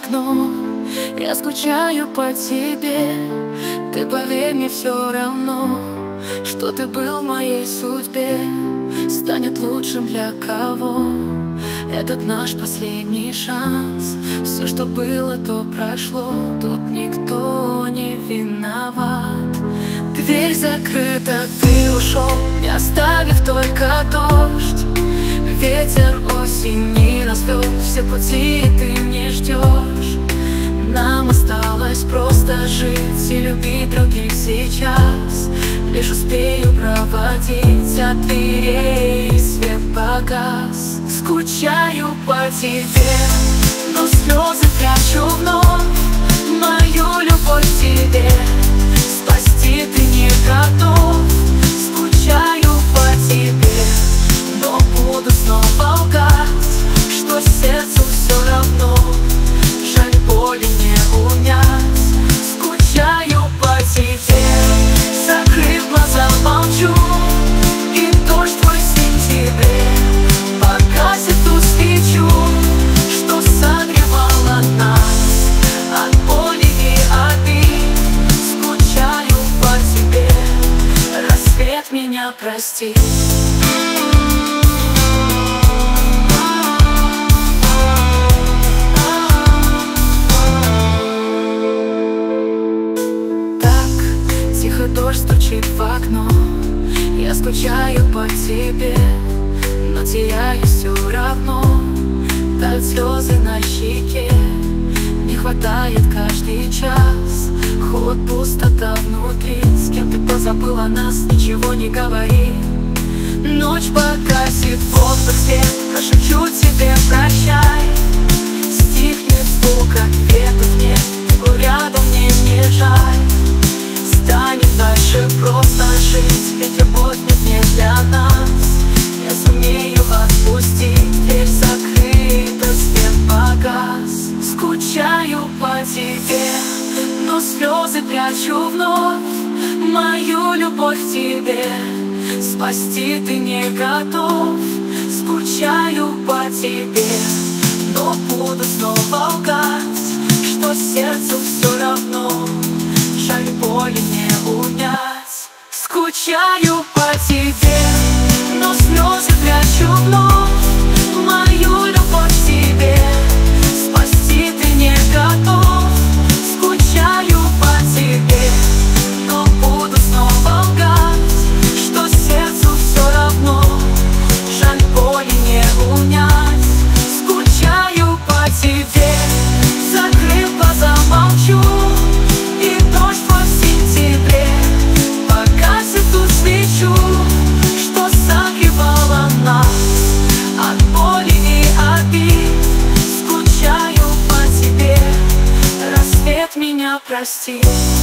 окно, я скучаю по тебе. Ты поверь, мне все равно, что ты был в моей судьбе. Станет лучшим для кого этот наш последний шанс. Все, что было, то прошло, тут никто не виноват. Дверь закрыта, ты ушел, не оставив только дождь. Ветер осени развел все пути, и ты не ждешь. Нам осталось просто жить и любить других сейчас. Лишь успею проводить от дверей, свет погас. Скучаю по тебе, но слезы прячу вновь. Мою любовь к тебе спасти ты не готов. Скучаю по тебе, но буду снова лгать, что сердцу все равно. Жаль, боли не унять. Скучаю по тебе, закрыв глаза, молчу. И дождь твой в сентябре погасит ту свечу, что согревала нас от боли и обид. Скучаю по тебе, рассвет меня прости. Дождь стучит в окно, я скучаю по тебе, но теряю все равно. Тают слезы на щеке, не хватает каждый час. Холод, пустота внутри, с кем ты позабыла нас, ничего не говори. Ночь погасит воздух, свет, прошепчу тебе прощай. Стихнет звук, ответов нет, его рядом мне не жаль. Станет дальше просто жить, ведь любовь нет не для нас. Я сумею отпустить, дверь закрыта, свет погас. Скучаю по тебе, но слезы прячу вновь. Мою любовь к тебе спасти ты не готов. Скучаю по тебе, но буду снова лгать, что сердцу все равно. Жаль, боли не унять. Скучаю по тебе, но слезы прячу вновь. Мою любовь к тебе спасти ты не готов. Скучаю по тебе, но буду снова лгать, что сердцу все равно. Жаль, боли не унять. Скучаю по тебе, закрыв глаза, молчу. И дождь твой в сентябре погасит ту свечу, что согревала нас от боли и обид. Скучаю по тебе, рассвет меня прости.